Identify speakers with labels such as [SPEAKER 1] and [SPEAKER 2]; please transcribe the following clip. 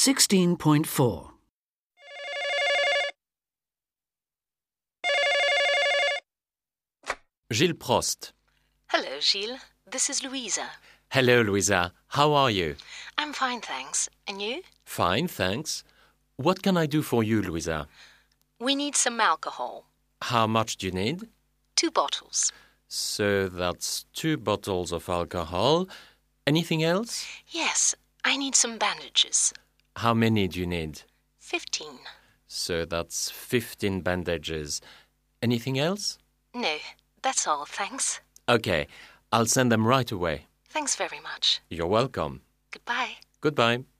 [SPEAKER 1] 16.4.
[SPEAKER 2] Gilles Prost.
[SPEAKER 3] Hello, Gilles. This is Louisa.
[SPEAKER 2] Hello, Louisa. How are you?
[SPEAKER 3] I'm fine, thanks. And you?
[SPEAKER 2] Fine, thanks. What can I do for you, Louisa?
[SPEAKER 3] We need some alcohol.
[SPEAKER 2] How much do you need?
[SPEAKER 3] 2 bottles.
[SPEAKER 2] So that's 2 bottles of alcohol. Anything else?
[SPEAKER 3] Yes, I need some bandages.
[SPEAKER 2] How many do you need?
[SPEAKER 3] 15.
[SPEAKER 2] So that's 15 bandages. Anything else?
[SPEAKER 3] No, that's all, thanks.
[SPEAKER 2] Okay, I'll send them right away.
[SPEAKER 3] Thanks very much.
[SPEAKER 2] You're welcome.
[SPEAKER 3] Goodbye.
[SPEAKER 2] Goodbye.